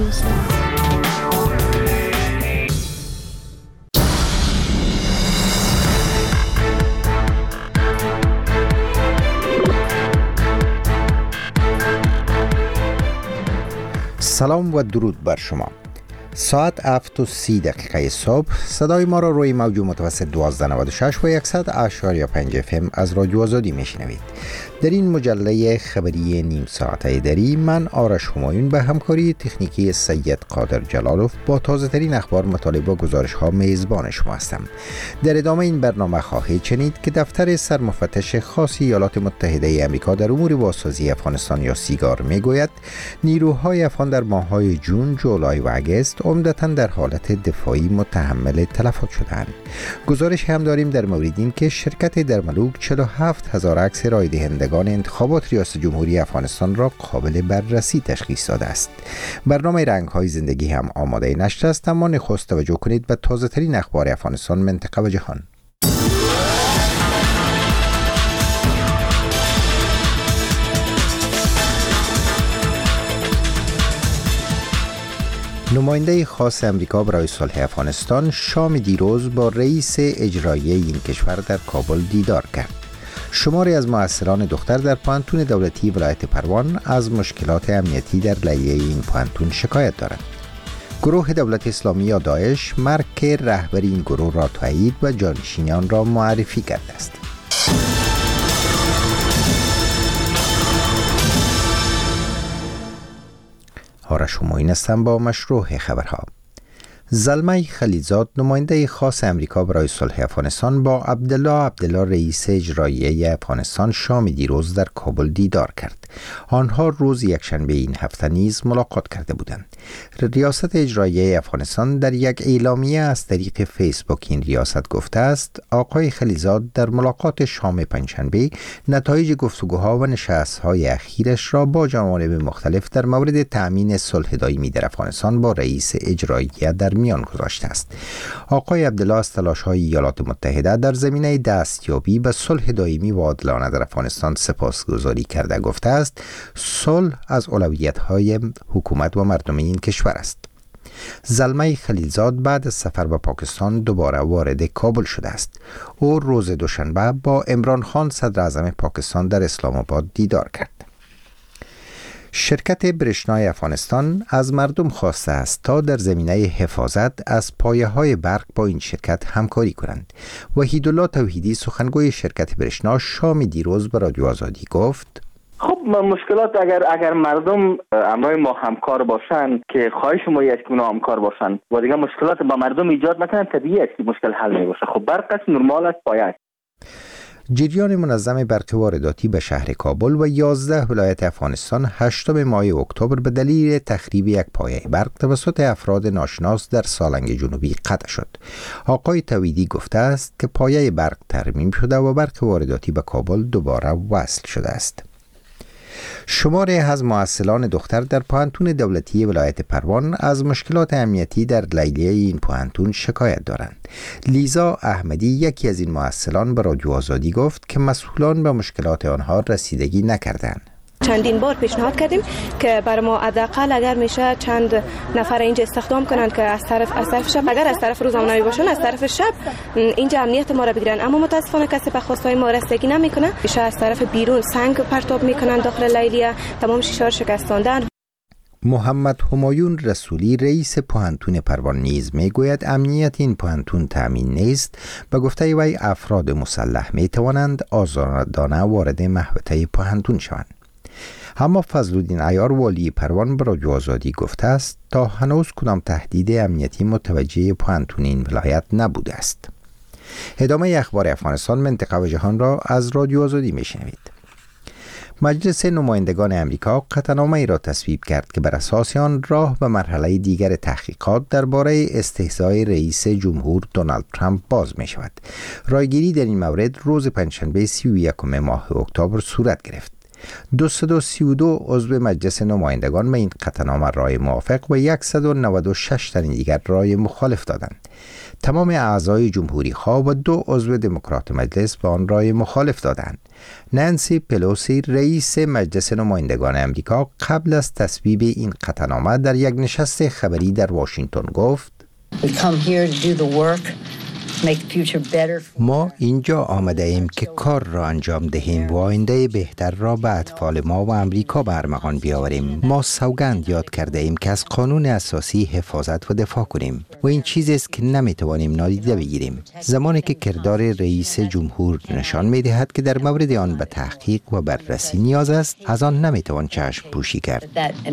دوست دارم. سلام و درود بر شما. ساعت 7:30 صبح صدای ما را روی موج متوسط 1296 و 100.5 FM از رادیو آزادی میشنوید. در این مجله خبری نیم ساعته دری من آرش همایون به همکاری تکنیکی سید قادر جلالوف با تازه ترین اخبار، مطالب و گزارش ها میزبان شما هستم. در ادامه این برنامه خواهید شنید که دفتر سرمفتش خاص ایالات متحده آمریکا در امور بازسازی افغانستان یا سیگار میگوید نیروهای افغان در ماه‌های جون، جولای و اگست عمدتاً در حالت دفاعی متحمل تلفات شدند. گزارش هم داریم در مورد این که شرکت درملوک 47,000 عکس رای دهندگان انتخابات ریاست جمهوری افغانستان را قابل بررسی تشخیص داده است. برنامه رنگ‌های زندگی هم آماده نشر است، اما نخست توجه کنید به تازه ترین اخبار افغانستان، منطقه و جهان. نماینده خاص امریکا برای صلح افغانستان شام دیروز با رئیس اجرایی این کشور در کابل دیدار کرد. شماری از مؤثران دختر در پوهنتون دولتی ولایت پروان از مشکلات امنیتی در لیلیه این پوهنتون شکایت دارند. گروه دولت اسلامی یا داعش مرگ رهبر این گروه را تایید و جانشینان را معرفی کرده است. آرش همایون هستم با مشروع خبرها. زلمه خلیلزاد نماینده خاص امریکا برای صلح افغانستان با عبدالله رئیس اجرایی افغانستان شام دیروز در کابل دیدار کرد. آنها روز یکشنبه این هفته نیز ملاقات کرده بودند. ریاست اجرایی افغانستان در یک اعلامیه از طریق فیسبوک این ریاست گفته است آقای خلیلزاد در ملاقات شام پنجشنبه نتایج گفتگوها و نشست‌های اخیرش را با جوانب مختلف در مورد تأمین صلح دائمی در افغانستان با رئیس اجرایی در میان گذاشته است. آقای عبدالله از تلاش‌های ایالات متحده در زمینه دستیابی به صلح دائمی و عادلانه در افغانستان سپاسگزاری کرده گفته است صلح از اولویت‌های حکومت و مردم این کشور است. زلمه خلیلزاد بعد از سفر به پاکستان دوباره وارد کابل شده است. او روز دوشنبه با عمران خان صدر اعظم پاکستان در اسلام آباد دیدار کرد. شرکت برشنای افغانستان از مردم خواسته است تا در زمینه حفاظت از پایه‌های برق با این شرکت همکاری کنند. وحیدالله توحیدی سخنگوی شرکت برشنا شام دیروز به رادیو آزادی گفت خب مشکلات اگر مردم همراه ما همکار باشن که خواهش ما است که اونا همکار باشن و دیگه مشکلات با مردم ایجاد نکنن، طبیعی است که مشکل حل میشه. خب برق است، نرمال است، پایه است. جریان منظم برق وارداتی به شهر کابل و 11 ولایت افغانستان 8 ماه اکتبر به دلیل تخریب یک پایه برق توسط افراد ناشناس در سالنگ جنوبی قطع شد. آقای توحیدی گفته است که پایه برق ترمیم شده و برق وارداتی به کابل دوباره وصل شده است. شماری از مؤثران دختر در پوهنتون دولتی ولایت پروان از مشکلات امنیتی در لیلیه این پوهنتون شکایت دارند. لیزا احمدی یکی از این مؤثران به رادیو آزادی گفت که مسئولان به مشکلات آنها رسیدگی نکردند. چندین بار پیشنهاد کردیم که برای ما حداقل اگر میشه چند نفر اینجا استخدام کنند که از طرف شب، اگر از طرف روزنامه‌نگاری باشن از طرف شب اینجا امنیت ما را بگیرن، اما متاسفانه کسی به خواستهای ما رسیدگی نمیکنه. میشه از طرف بیرون سنگ پرتاب میکنن داخل لیلیه، تمام شیشه ها شکستاندن. محمد همایون رسولی رئیس پوهنتون پروان نیز میگوید امنیت این پوهنتون تامین نیست. به گفته وی افراد مسلح میتوانند آزادانه وارد محوطه پوهنتون شوند. اما فضلالدین عیار والی پروان به رادیو آزادی گفته است تا هنوز کدام تهدید امنیتی متوجه پوهنتون این ولایت نبوده است. ادامه اخبار افغانستان، منطقه و جهان را از رادیو آزادی میشنوید. مجلس نمایندگان امریکا قطعنامه‌ای را تصویب کرد که بر اساس آن راه به مرحله دیگر تحقیقات درباره استهزای رئیس جمهور دونالد ترامپ باز می شود. رایگیری در این مورد روز پنجشنبه 31 ماه اکتبر صورت گرفت. 232 عضو مجلس نمایندگان به این قطعنامه رای موافق و 196 تن دیگر رای مخالف دادند. تمام اعضای جمهوری خواه و 2 عضو دموکرات مجلس به آن رای مخالف دادند. نانسی پلوسی رئیس مجلس نمایندگان امریکا قبل از تصویب این قطعنامه در یک نشست خبری در واشنگتن گفت: ما اینجا آمده ایم که کار را انجام دهیم و آینده بهتر را به اطفال ما و امریکا به ارمغان بیاوریم. ما سوگند یاد کرده ایم که از قانون اساسی حفاظت و دفاع کنیم و این چیزی است که نمیتوانیم نادیده بگیریم. زمانی که کردار رئیس جمهور نشان میدهد که در مورد آن به تحقیق و بررسی نیاز است، از آن نمیتوان چشم پوشی کرد.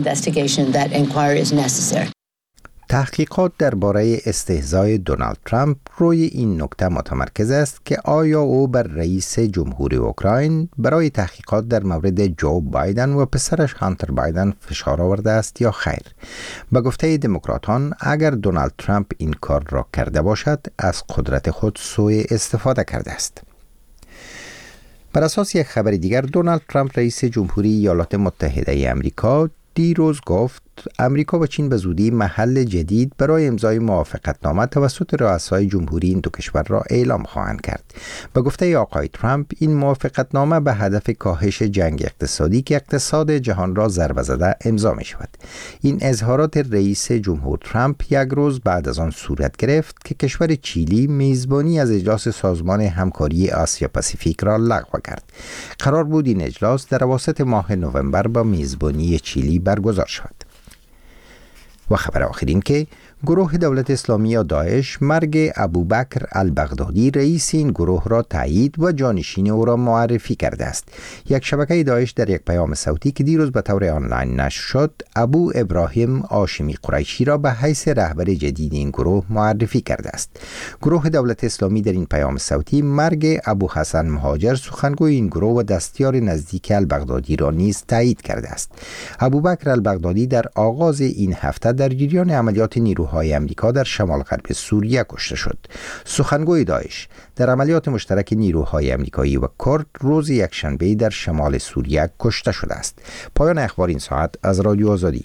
تحقیقات درباره استهزای دونالد ترامپ روی این نکته متمرکز است که آیا او بر رئیس جمهوری اوکراین برای تحقیقات در مورد جو بایدن و پسرش هانتر بایدن فشار آورده است یا خیر. به گفته دموکراتان، اگر دونالد ترامپ این کار را کرده باشد، از قدرت خود سوء استفاده کرده است. بر اساس یک خبر دیگر، دونالد ترامپ رئیس جمهوری ایالات متحده ای آمریکا دیروز گفت امریکا و چین به زودی محل جدید برای امضای موافقتنامه توسط رؤسای جمهوری این دو کشور را اعلام خواهند کرد. به گفته آقای ترامپ، این موافقتنامه به هدف کاهش جنگ اقتصادی که اقتصاد جهان را ضربه زده امضا می شود. این اظهارات رئیس جمهور ترامپ یک روز بعد از آن صورت گرفت که کشور چیلی میزبانی از اجلاس سازمان همکاری آسیا پاسیفیک را لغو کرد. قرار بود این اجلاس در اواسط ماه نوامبر با میزبانی چیلی برگزار شود. و خبر آخرین که گروه دولت اسلامی یا داعش مرگ ابوبکر البغدادی رئیس این گروه را تایید و جانشین او را معرفی کرده است. یک شبکه داعش در یک پیام صوتی که دیروز به طور آنلاین نشر شد، ابو ابراهیم هاشمی قریشی را به حیث رهبر جدید این گروه معرفی کرده است. گروه دولت اسلامی در این پیام صوتی مرگ ابو حسن مهاجر سخنگوی این گروه و دستیار نزدیک البغدادی را نیز تایید کرده است. ابوبکر البغدادی در آغاز این هفته در جریان عملیات نیروهای آمریکا در شمال غرب سوریه کشته شد. سخنگوی داعش در عملیات مشترک نیروهای آمریکایی و کرد روز یکشنبه در شمال سوریه کشته شده است. پایان اخبار این ساعت از رادیو آزادی.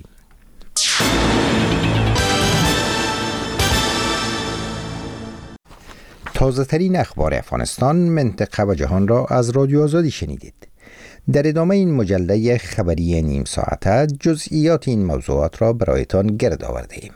تازه ترین اخبار افغانستان، منطقه و جهان را از رادیو آزادی شنیدید. در ادامه این مجله خبری نیم ساعته جزئیات این موضوعات را برایتان گرد آورده ایم.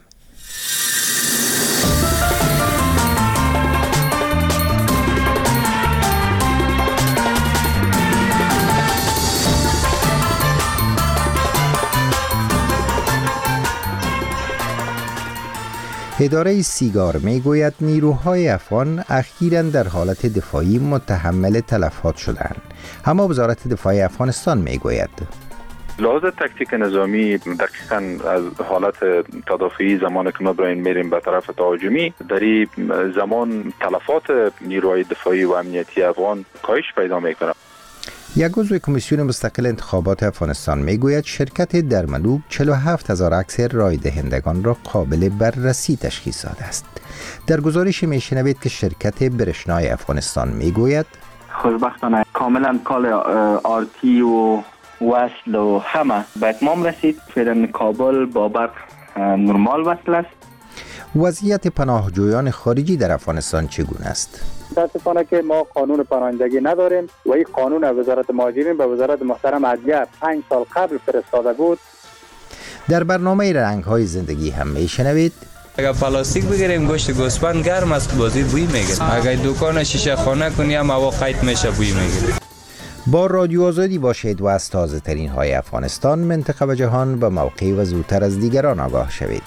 اداره سیگار می گوید نیروهای افغان اخیراً در حالت دفاعی متحمل تلفات شدند. اما وزارت دفاع افغانستان می گوید لحاظ تکتیک نظامی دقیقاً از حالت تدافعی زمان که ما براین میریم به طرف تهاجمی، در این زمان تلفات نیروهای دفاعی و امنیتی افغان کاهش پیدا میکنه. یک عضو کمیسیون مستقل انتخابات افغانستان میگوید شرکت درملوب 47,000 عکس رای دهندگان را قابل بررسی تشخیص داده است. در گزارش میشنوید که شرکت برشنای افغانستان میگوید خوشبختانه کاملا کال آرتی و وصل و همه به اتمام رسید. فعلا کابل با برق نرمال وصل است. وضعیت پناهجویان خارجی در افغانستان چگونه است؟ متاسفانه که ما قانون پناهندگی نداریم و این قانون وزارت مهاجرین به وزارت محترم عدلیه 5 سال قبل فرستاده بود. در برنامه رنگ‌های زندگی هم میشنوید اگر پلاستیک بگیریم گوشت گوسفند گرم است بازی بوی میگیره. اگر دکان شیشه خانه کنیم هوا قیط میشه بوی میگیره. با رادیو آزادی باشید و از تازه ترین های افغانستان، منطقه و جهان به موقع و زودتر از دیگران آگاه شوید.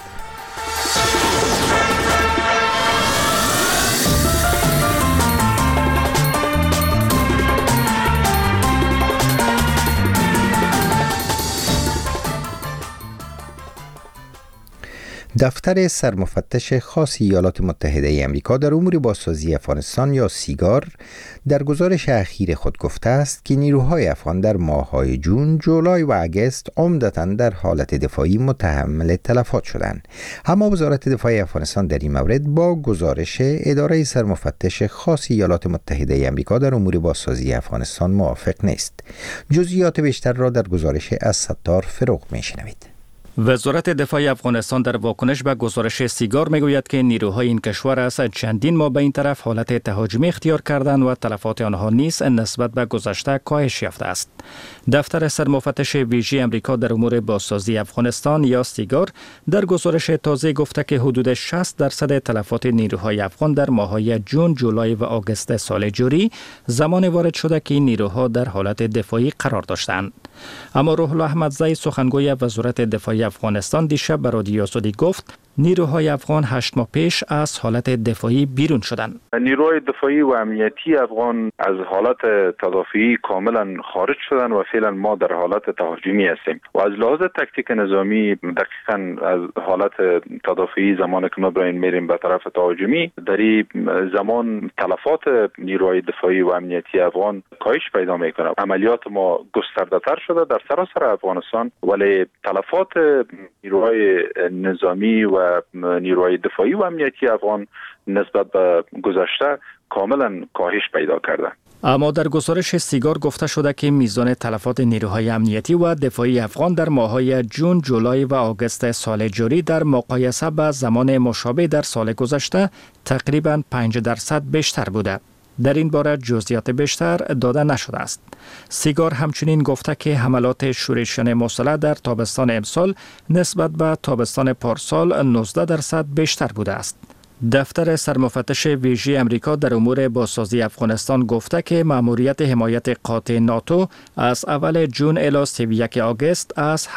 دفتر سرمفتش خاص ایالات متحده آمریکا در امور بازسازی افغانستان یا سیگار در گزارش اخیر خود گفته است که نیروهای افغان در ماه‌های جون، جولای و اگست عمدتاً در حالت دفاعی متحمل تلفات شدند. اما وزارت دفاع افغانستان در این مورد با گزارش اداره سرمفتش خاص ایالات متحده آمریکا در امور بازسازی افغانستان موافق نیست. جزئیات بیشتر را در گزارش از ستار فروغ می‌شنوید. وزارت دفاع افغانستان در واکنش به گزارش سیگار میگوید که نیروهای این کشور از چندین ماه به این طرف حالت تهاجمی اختیار کردند و تلفات آنها نیز نسبت به گذشته کاهش یافته است. دفتر سرمفتش ویژه آمریکا در امور بازسازی افغانستان یا سیگار در گزارش تازه گفته که حدود 60% تلفات نیروهای افغان در ماه‌های جون، جولای و آگوست سال جاری زمان وارد شده که این نیروها در حالت دفاعی قرار داشتند. اما روح الله احمدزی سخنگوی وزارت دفاع افغانستان دیشب به رادیو آزادی گفت نیروهای افغان 8 ماه پیش از حالت دفاعی بیرون شدند. نیروهای دفاعی و امنیتی افغان از حالت تدافعی کاملا خارج شدن و فعلا ما در حالت تهاجمی هستیم و از لحاظ تکتیک نظامی دقیقاً از حالت تدافعی زمان که ما براین میریم به طرف تهاجمی در این زمان تلفات نیروهای دفاعی و امنیتی افغان کاهش پیدا میکنه. عملیات ما گسترده‌تر شده در سراسر افغانستان ولی تلفات نیروهای نظامی و نیروهای دفاعی و امنیتی افغان نسبت به گذشته کاملا کاهش پیدا کرده. اما در گزارش سیگار گفته شده که میزان تلفات نیروهای امنیتی و دفاعی افغان در ماه‌های جون، جولای و آگوست سال جاری در مقایسه با زمان مشابه در سال گذشته تقریباً 5% بیشتر بوده. در این باره جزئیات بیشتر داده نشده است. سیگار همچنین گفته که حملات شورشیان مسلح در تابستان امسال نسبت به تابستان پارسال 19% بیشتر بوده است. دفتر سرمفتش ویژه آمریکا در امور بازسازی افغانستان گفته که مأموریت حمایت قاطع ناتو از اول جون الی 31 آگوست از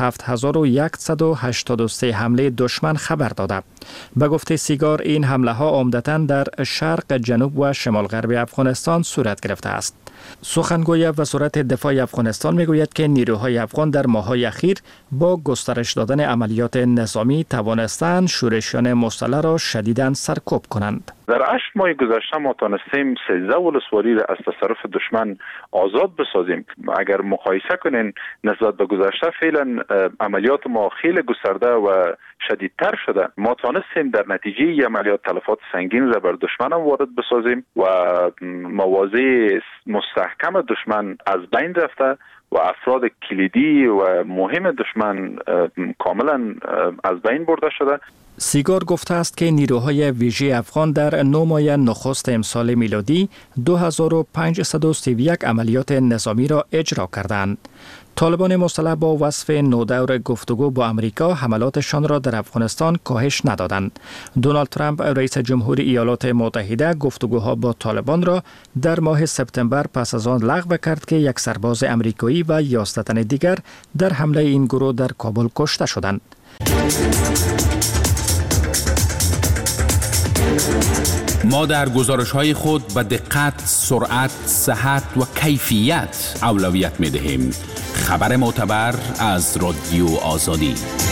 7183 حمله دشمن خبر داده. به گفته سیگار این حمله ها عمدتاً در شرق، جنوب و شمال غرب افغانستان صورت گرفته است. سخنگوی وزارت دفاع افغانستان میگوید که نیروهای افغان در ماه‌های اخیر با گسترش دادن عملیات نظامی توانستند شورشیان مسلح را شدیداً سرکوب کنند. در 8 ماه گذشته ما تانستیم 13 ولسوالی را از تصرف دشمن آزاد بسازیم. اگر مقایسه کنین نسبت به گذشته فعلا عملیات ما خیلی گسترده و شدیدتر شده. ما تانستیم در نتیجه عملیات تلفات سنگین را بر دشمن هم وارد بسازیم و مواضع مستحکم دشمن از بین رفته و افراد کلیدی و مهم دشمن کاملا از بین برده شده. سیگار گفته است که نیروهای ویژه افغان در 9 ماه نخست امسال میلادی 2531 عملیات نظامی را اجرا کردند. طالبان مسلح با وصف نودور گفتگو با امریکا حملاتشان را در افغانستان کاهش ندادند. دونالد ترامپ رئیس جمهور ایالات متحده گفتگوها با طالبان را در ماه سپتامبر پس از آن لغو کرد که یک سرباز امریکایی و 11 تن دیگر در حمله این گروه در کابل کشته شدند. ما در گزارش‌های خود به دقت، سرعت، صحت و کیفیت اولویت می‌دهیم. خبر معتبر از رادیو آزادی.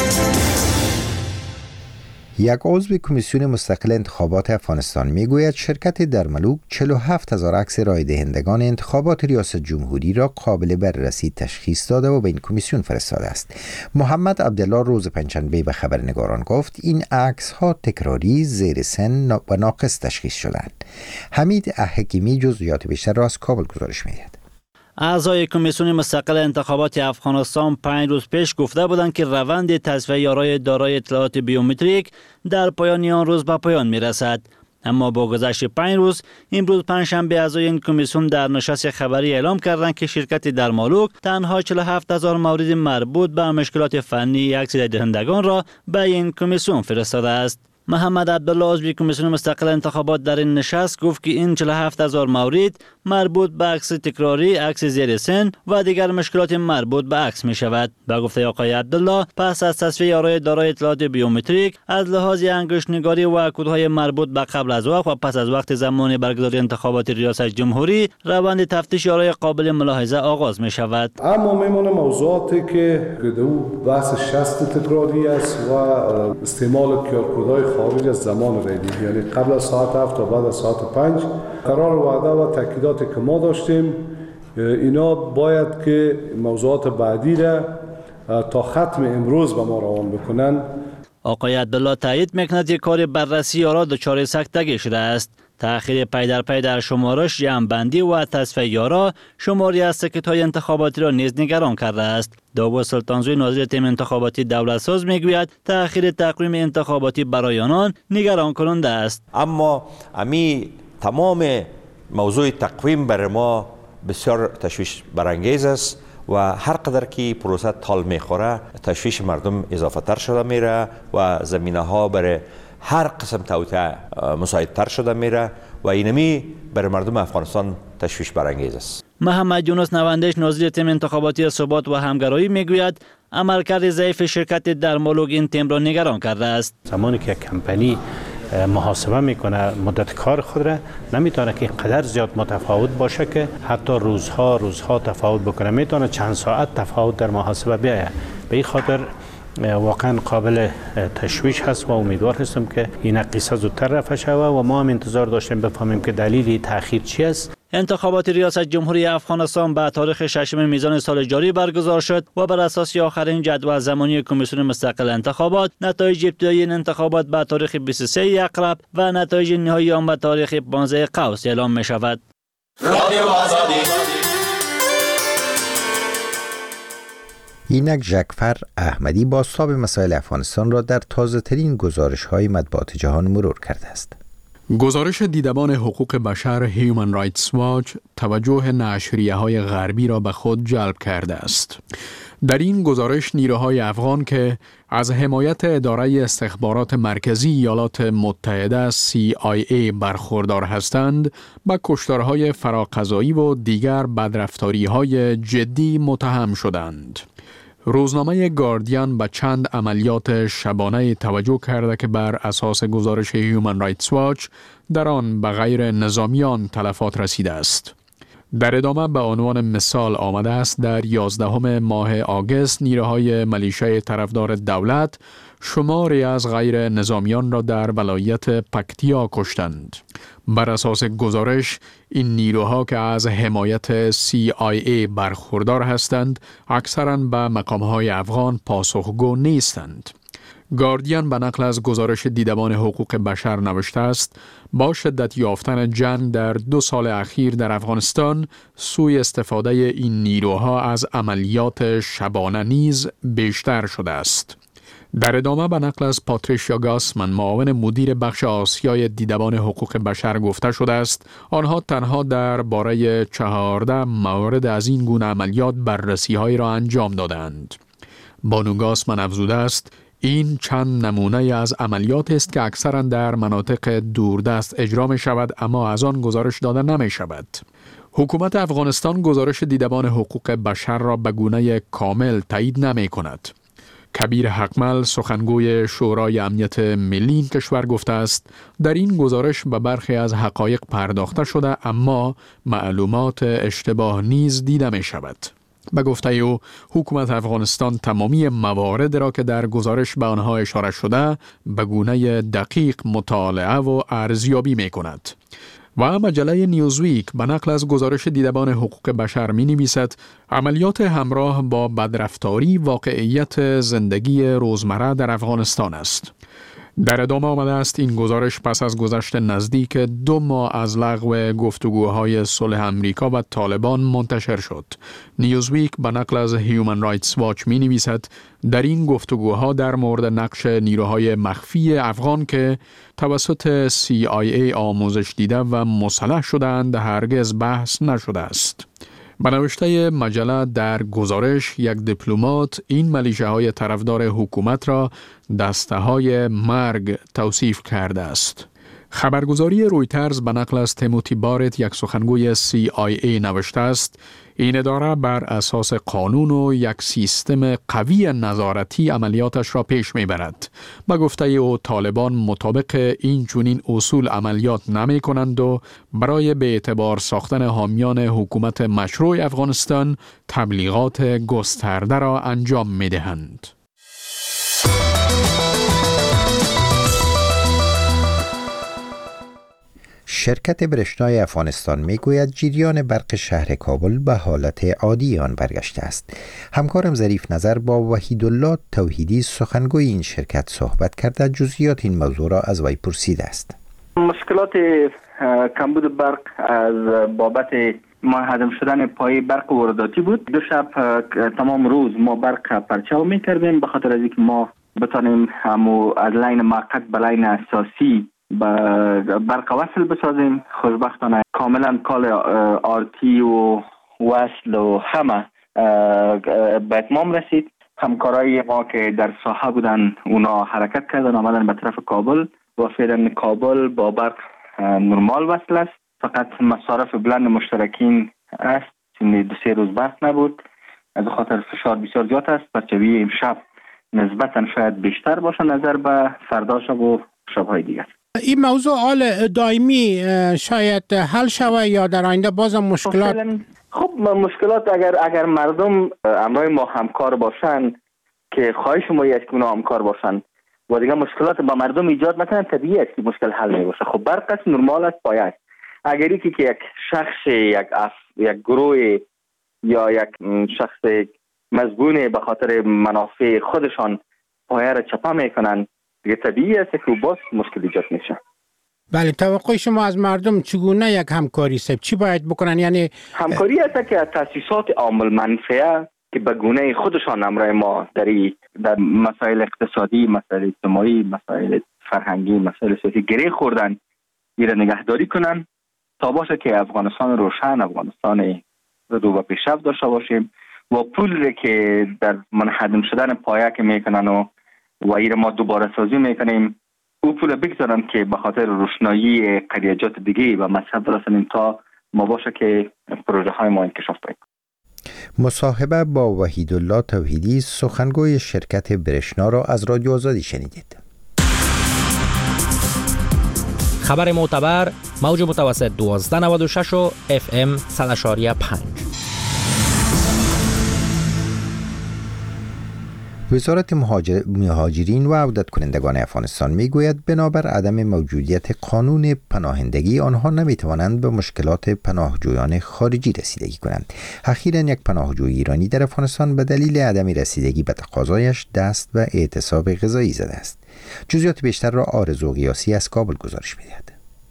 یک عضو کمیسیون مستقل انتخابات افغانستان میگوید شرکت درملوک 47,000 عکس رای دهندگان انتخابات ریاست جمهوری را قابل بررسی تشخیص داده و به این کمیسیون فرستاده است. محمد عبدالله روز پنجشنبه به خبرنگاران گفت این عکس ها تکراری، زیر سن و ناقص تشخیص شدند. حمید حکیمی جزئیات بیشتر را از کابل گزارش می‌دهد. اعضای کمیسیون مستقل انتخابات افغانستان 5 روز پیش گفته بودند که روند تصفیه یارای دارای اطلاعات بیومتریک در پایان آن روز به پایان میرسد. اما با گذشت 5 روز امروز پنجشنبه اعضای این کمیسیون در نشست خبری اعلام کردند که شرکت درمالوک تنها 47,000 مورد مربوط به مشکلات فنی عکس رای دهندگان را به این کمیسیون فرستاده است. محمد عبدالله عضو کمیسیون مستقل انتخابات در این نشست گفت که این 47,000 مورد مربوط به عکس تکراری، عکس زیر سن و دیگر مشکلات مربوط به عکس می شود. با گفته آقای عبدالله، پس از تصفیه یارای دارای اطلاعات بیومتریک از لحاظ انگشت‌نگاری و کدهای مربوط به قبل از وقت و پس از وقت زمان برگزاری انتخابات ریاست جمهوری، روند تفتیش یارای قابل ملاحظه آغاز می شود. اما میمونه موضوعاتی که بحث شست تکراری است و استعمال کیارکودهای خارج از زمان ریلی، یعنی قبل از ساعت 7 تا بعد از ساعت 5. قرار وعده و تاکیداتی که ما داشتیم اینا باید که موضوعات بعدی را تا ختم امروز به ما روان بکنن. آقای عبدالله تایید میکند که کار بررسی یارا دچار سکتگی شده است. تأخیر پی در پی در شمارش، جمع‌بندی و تصفیه یارا شماری از سکت‌های انتخاباتی را نیز نگران کرده است. داوود سلطانزوی ناظر تیم انتخاباتی دولتساز میگوید تأخیر تقویم انتخاباتی برای آنان نگران کننده است. اما تمام موضوع تقویم بر ما بسیار تشویش برانگیز است و هر قدر که پروسه طول میخوره تشویش مردم اضافه تر شده میره و زمینه ها برای هر قسم توطئه مساعدتر شده میره و اینمی برای مردم افغانستان تشویش برانگیز است. محمد یونس نواندش ناظر تیم انتخاباتی ثبات و همگرایی میگوید عملکرد ضعیف شرکت درمالوگ این تیم را نگران کرده است. زمانی که کمپانی محاسبه میکنه مدت کار خود را، نمیتونه که قدر زیاد متفاوت باشه که حتی روزها تفاوت بکنه، میتونه چند ساعت تفاوت در محاسبه بیاید. به این خاطر واقعا قابل تشویش هست و امیدوار هستم که این قصه زودتر رفع شود و ما هم انتظار داشتیم بفهمیم که دلیل تأخیر چی است. انتخابات ریاست جمهوری افغانستان به تاریخ 6 میزان سال جاری برگزار شد و بر اساس آخرین جدول زمانی کمیسیون مستقل انتخابات، نتایج ابتدایی این انتخابات به تاریخ 23 اقرب و نتایج نهایی آن به تاریخ 15 قوس اعلام می شود. اینک ژکفر احمدی بازتاب مسائل افغانستان را در تازه‌ترین گزارش‌های مطبوعات جهان مرور کرده است. گزارش دیدبان حقوق بشر هیومن رایتس واچ توجه نشریه‌های غربی را به خود جلب کرده است. در این گزارش نیروهای افغان که از حمایت اداره استخبارات مرکزی ایالات متحده CIA برخوردار هستند، به کشتارهای فراقضایی و دیگر بدرفتاری‌های جدی متهم شدند. روزنامه گاردین به چند عملیات شبانه توجه کرده که بر اساس گزارش هیومن رایتس واچ در آن به غیر نظامیان تلفات رسیده است. در ادامه به عنوان مثال آمده است در 11 ماه آگوست نیروهای ملیشه طرفدار دولت شماری از غیر نظامیان را در ولایت پکتیا کشتند. بر اساس گزارش این نیروها که از حمایت CIA برخوردار هستند اکثراً به مقامهای افغان پاسخگو نیستند. گاردین به نقل از گزارش دیدبان حقوق بشر نوشته است با شدت یافتن جنگ در 2 سال اخیر در افغانستان سوء استفاده این نیروها از عملیات شبانه نیز بیشتر شده است. در ادامه به نقل از پاتریشیا گاسمن معاون مدیر بخش آسیای دیدبان حقوق بشر گفته شده است آنها تنها در باره 14 مورد از این گونه عملیات بررسی‌های را انجام دادند. بانو گاسمن افزوده است این چند نمونه از عملیات است که اکثرا در مناطق دوردست اجرا می شود اما از آن گزارش داده نمی شود. حکومت افغانستان گزارش دیدبان حقوق بشر را به گونه کامل تایید نمی کند. کبیر حقمل سخنگوی شورای امنیت ملی کشور گفته است در این گزارش به برخی از حقایق پرداخته شده اما معلومات اشتباه نیز دیده می شود. به گفته او حکومت افغانستان تمامی موارد را که در گزارش به آنها اشاره شده به گونه دقیق مطالعه و ارزیابی می کند. و مجله نیوزویک به نقل از گزارش دیدبان حقوق بشر می نویسد عملیات همراه با بدرفتاری واقعیت زندگی روزمره در افغانستان است. در ادامه آمده است این گزارش پس از گذشت نزدیک 2 ماه از لغو گفتگوهای صلح امریکا و طالبان منتشر شد. نیوزویک به نقل از هیومن رایتس واچ می نویسد در این گفتگوها در مورد نقش نیروهای مخفی افغان که توسط CIA آموزش دیده و مسلح شدند هرگز بحث نشده است. به نوشته مجله در گزارش یک دیپلمات این میلیشه های طرفدار حکومت را دسته های مرگ توصیف کرده است. خبرگزاری رویترز به نقل از تیموتی بارت یک سخنگوی CIA نوشته است این اداره بر اساس قانون و یک سیستم قوی نظارتی عملیاتش را پیش میبرد. به گفته او طالبان مطابق این چنین اصول عملیات نمی کنند و برای به اعتبار ساختن حامیان حکومت مشروع افغانستان تبلیغات گسترده را انجام می دهند. شرکت برشنای افغانستان میگوید جریان برق شهر کابل به حالت عادی آن برگشته است. همکارم ظریف نظر با وحیدالله توحیدی سخنگوی این شرکت صحبت کرده جزئیات این موضوع را از وی پرسیده است. مشکلات کمبود برق از بابت منهدم شدن پای برق وارداتی بود. دو شب تمام روز ما برق پرچاو میکردیم به خاطر از اینکه ما بتانیم از لین موقت به لین اساسی برق وصل بسازیم. خوشبختانه کاملا کال آرتی و وصل و همه به اتمام رسید. همکارای ما که در ساحه بودن اونا حرکت کردن آمدن به طرف کابل و فعلا کابل با برق نرمال وصل است. فقط مصارف بلند مشترکین است. دو سه روز برق نبود از خاطر فشار بسیار زیاد است. پرچوی امشب نسبتا شاید بیشتر باشه نظر به فردا شب و شب‌های دیگر. این موضوع حال دائمی شاید حل شود یا در آینده بازم مشکلات؟ خب مشکلات اگر مردم همراه ما همکار باشن که خواهش ما است که اونا همکار باشن و دیگه مشکلات با مردم ایجاد نکنن طبیعی است که مشکل حل نمیشه. خب برق است نرمال است پایه است. اگر که یک شخص یک گروه یا یک شخص مزبون به خاطر منافع خودشان پایه را چپا میکنن دیگه طبیعی است که باز مشکل ایجاد میشه. بله توقع شما از مردم چگونه یک همکاری است؟ چی باید بکنن؟ یعنی همکاری است که تاسیسات عامل منفعه که به گونه خودشان همراه ما در مسائل اقتصادی، مسائل اجتماعی، مسائل فرهنگی، مسائل سیاسی گره خوردن ایره نگهداری کنن تا باشه که افغانستان روشن، افغانستان رو به پیشرفت داشته باشیم و پول که در منهدم شدن پایه که میکنن و ایره ما دوباره سازی میکنیم او پول بگذارن که به خاطر روشنایی قریجات دیگه و مذهب برسنیم تا ما باشه که پروژه های ما انکشاف پیدا. مصاحبه با وحیدالله توحیدی سخنگوی شرکت برشنا را از رادیو آزادی شنیدید. خبر معتبر موج متوسط 1296 و FM 100.5. وزارت مهاجرین و عودت کنندگان افغانستان میگوید بنابر عدم موجودیت قانون پناهندگی آنها نمیتوانند به مشکلات پناهجویان خارجی رسیدگی کنند. اخیراً یک پناهجوی ایرانی در افغانستان به دلیل عدم رسیدگی به تقاضایش دست و اعتصاب غذایی زده است. جزئیات بیشتر را آرزو قیاسی از کابل گزارش می‌دهد.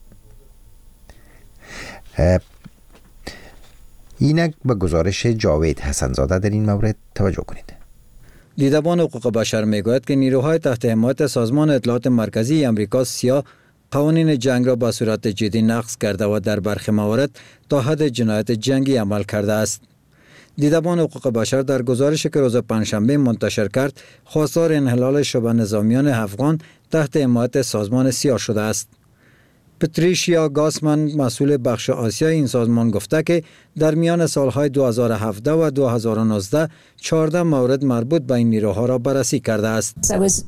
اینک به گزارش جاوید حسن‌زاده در این مورد توجه کنید. دیدبان حقوق بشر میگوید که نیروهای تحت حمایت سازمان اطلاعات مرکزی امریکا سیا قوانین جنگ را به صورت جدی نقض کرده و در برخی موارد تا حد جنایت جنگی عمل کرده است. دیدبان حقوق بشر در گزارشی که روز پنجشنبه منتشر کرد خواستار انحلال شبه نظامیان افغان تحت حمایت سازمان سیا شده است. پتریشیا گاسمن مسئول بخش آسیای این سازمان گفته که در میان سالهای 2017 و 2019 14 مورد مربوط به این نیروها را بررسی کرده است.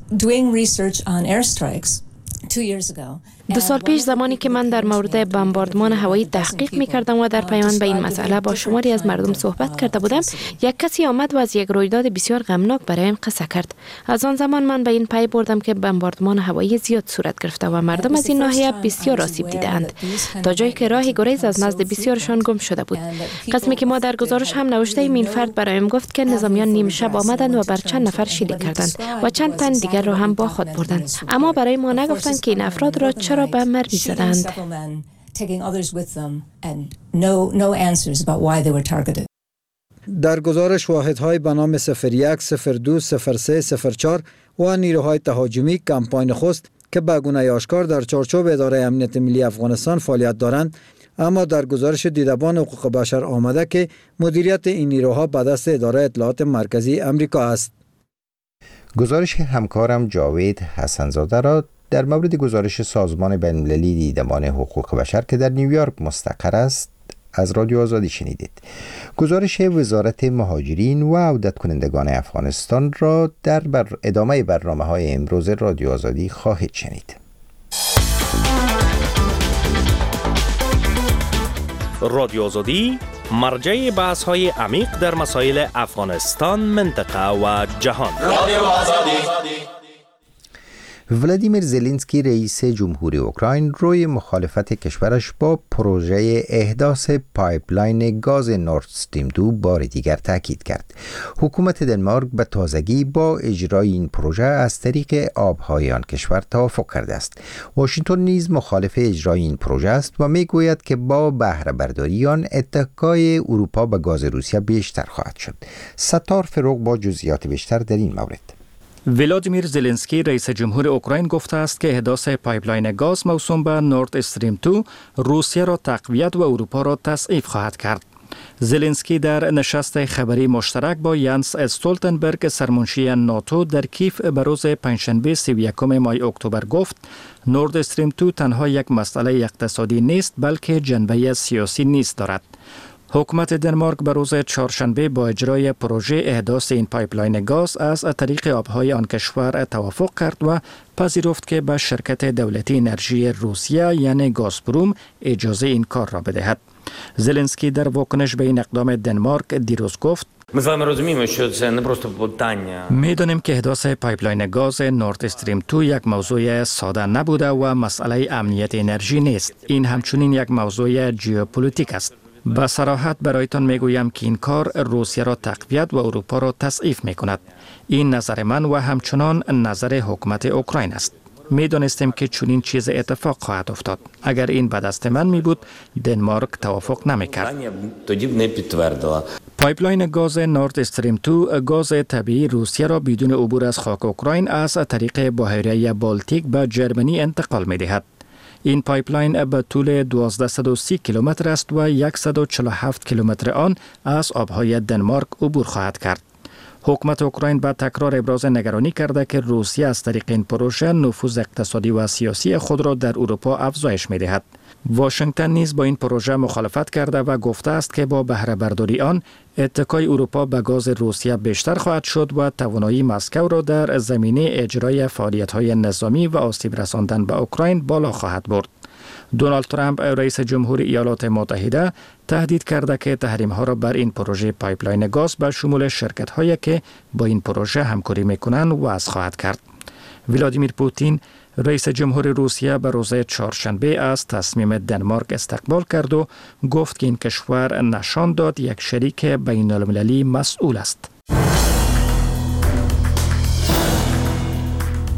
2 سال پیش زمانی که من در مورد بمباردمان هوایی تحقیق می کردم و در پیوند به این مسئله با شماری از مردم صحبت کرده بودم، یک کسی آمد و از یک رویداد بسیار غمناک برایم قصه کرد. از آن زمان من به این پی بردم که بمباردمان هوایی زیاد صورت گرفته و مردم از این ناحیه بسیار آسیب دیدند تا جایی که راهی گریز از نزد بسیارشان گم شده بود. قسمی که ما در گزارش هم نوشته ایم، این فرد برایم گفت که نظامیان نیم شب آمدند و بر چند نفر شلیک کردند و چند تن دیگر را هم با خود بردند، اما برای ما نگفتند که این افراد را چرا به مرگ زدند. در گزارش واحدهای به نام 01, 02, 03, 04 و نیروهای تهاجمی کمپاین خست که به گونه آشکار در چارچوب اداره امنیت ملی افغانستان فعالیت دارند اما در گزارش دیدبان حقوق بشر آمده که مدیریت این نیروها به دست اداره اطلاعات مرکزی امریکا است. گزارش همکارم جاوید حسنزاده را در مورد گزارش سازمان بین‌المللی دیدبان حقوق بشر که در نیویورک مستقر است از رادیو آزادی شنیدید. گزارش وزارت مهاجرین و عودت کنندگان افغانستان را در ادامه برنامه‌های امروز رادیو آزادی خواهید شنید. رادیو آزادی مرجع بحث‌های عمیق در مسائل افغانستان، منطقه و جهان. رادیو آزادی. ولادیمیر زلنسکی رئیس جمهوری اوکراین روی مخالفت کشورش با پروژه احداث پایپلاین گاز نورد استریم 2 بار دیگر تاکید کرد. حکومت دنمارک به تازگی با اجرای این پروژه از طریق آبهای آن کشور توافق کرده است. واشنگتن نیز مخالف اجرای این پروژه است و میگوید که با بهره برداری آن اتکای اروپا به گاز روسیه بیشتر خواهد شد. ستار فروغ با جزئیات بیشتر در این مورد. ولادیمیر زلنسکی رئیس جمهور اوکراین گفته است که احداث پایپلاین گاز موسوم به نورد استریم 2 روسیه را تقویت و اروپا را تضعیف خواهد کرد. زلنسکی در نشست خبری مشترک با یانس استولتنبرگ سرمنشی ناتو در کیف به روز پنجشنبه 31 ماه اکتبر گفت نورد استریم 2 تنها یک مسئله اقتصادی نیست بلکه جنبه سیاسی نیز دارد. حکومت دنمارک به روز چهارشنبه با اجرای پروژه احداث این پایپلاین گاز از طریق آبهای آن کشور توافق کرد و پذیرفت که به شرکت دولتی انرژی روسیه یعنی گازپروم اجازه این کار را بدهد. زلنسکی در واکنش به این اقدام دنمارک دیروز گفت می‌دانیم که احداث پایپلاین گاز نورد استریم 2 یک موضوع ساده نبوده و مسئله امنیت انرژی نیست. این همچنین یک موضوع ژئوپلیتیک است. با صراحت برایتان میگویم که این کار روسیه را تقویت و اروپا را تضعیف میکند. این نظر من و همچنان نظر حکومت اوکراین است. میدانستیم که چنین چیز اتفاق خواهد افتاد. اگر این به دست من می بود دنمارک توافق نمیکرد. پایپلاین گاز نورد استریم 2 گاز طبیعی روسیه را بدون عبور از خاک اوکراین از طریق بحیره بالتیک به جرمنی انتقال میدهد. این پایپلاین به طول 1230 کیلومتر است و 147 کیلومتر آن از آبهای دنمارک عبور خواهد کرد. حکومت اوکراین با تکرار ابراز نگرانی کرده که روسیه از طریق این پروژه نفوذ اقتصادی و سیاسی خود را در اروپا افزایش می‌دهد. واشنگتن نیز با این پروژه مخالفت کرده و گفته است که با بهره برداری آن اتکای اروپا به گاز روسیه بیشتر خواهد شد و توانایی مسکو را در زمینه اجرای فعالیت‌های نظامی و آسیب رساندن به اوکراین بالا خواهد برد. دونالد ترامپ رئیس جمهور ایالات متحده تهدید کرده که تحریم‌ها را بر این پروژه پایپلاین گاز به شمول شرکت‌هایی که با این پروژه همکاری می‌کنند وضع خواهد کرد. ولادیمیر پوتین رئیس جمهور روسیه به روز چهارشنبه از تصمیم دنمارک استقبال کرد و گفت که این کشور نشان داد یک شریک بین‌المللی مسئول است.